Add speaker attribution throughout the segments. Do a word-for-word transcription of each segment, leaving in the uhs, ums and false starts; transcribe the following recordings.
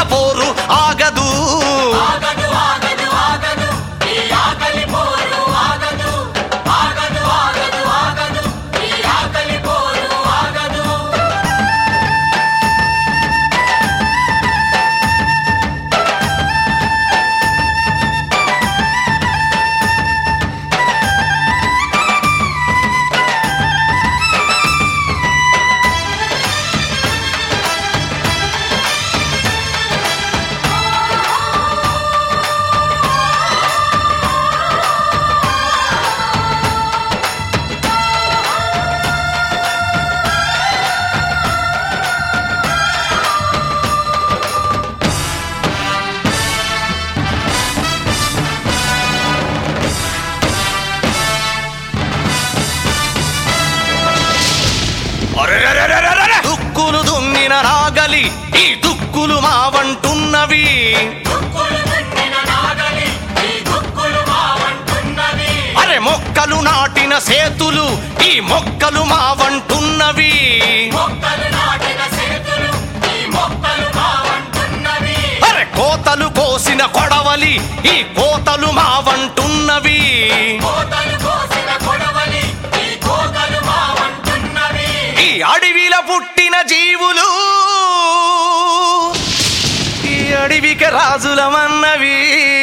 Speaker 1: పోరు ఆగదు దుక్కులు దున్నిన నాగలి ఈ దుక్కులు మావంటున్నవి అరే మొక్కలు నాటిన సేతులు ఈ మొక్కలు మావంటున్నవి అరే కోతలు కోసిన కొడవలి ఈ కోతలు మావంటున్నవి అడవిలో పుట్టిన జీవులు ఈ అడవికి రాజులమన్నవి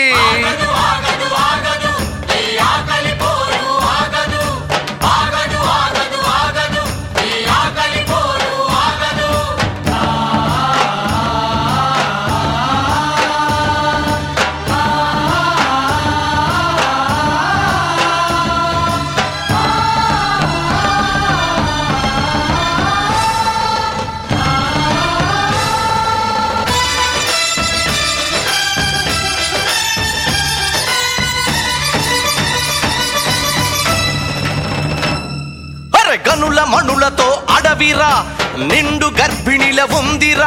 Speaker 1: గనుల మణులతో అడవిరా నిండు గర్భిణిల ఉందిరా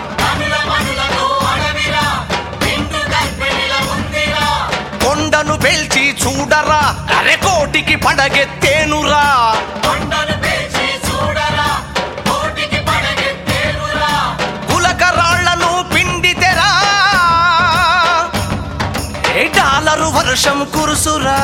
Speaker 1: కొండను పేల్చి చూడరా అరే కోటికి పడగెత్తేనురా కులకరాళ్లను పిండితెరా ఏ డాలరు వర్షం కురుసురా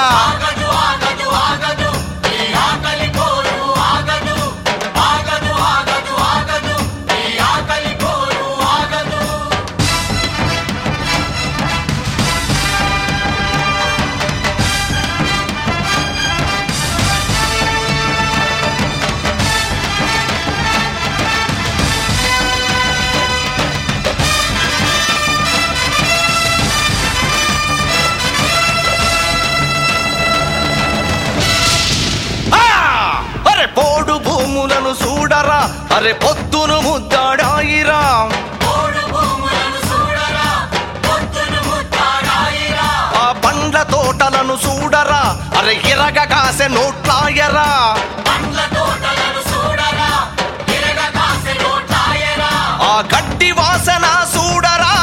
Speaker 1: చూడరా అరే పొద్దును ముద్దాడాయిరా ఆ పండ్ల తోటలను చూడరా అరే ఇరగ కాసే నోట్లాయరా ఆ గడ్డి వాసన చూడరా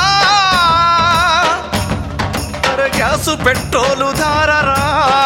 Speaker 1: అరే గ్యాసు పెట్రోలు ధారరా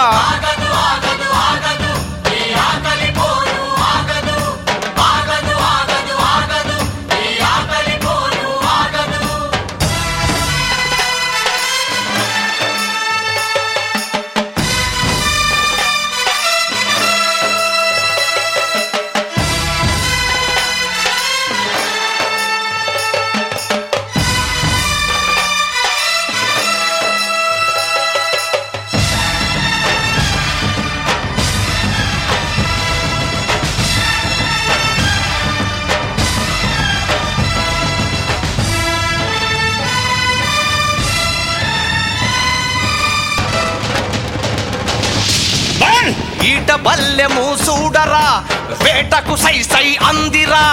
Speaker 1: ఈట బల్లెము చూడరా వేటకు సై సై అందిరా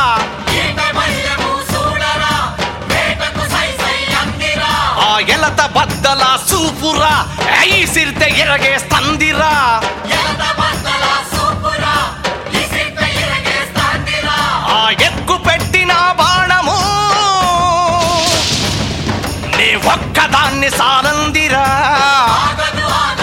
Speaker 1: ఆ ఎలత బద్దల సూపురా ఐసిరితే ఎరగేస్తందిరా ఆ ఎక్కు పెట్టిన బాణము నీ ఒక్కదాన్ని సానందిరా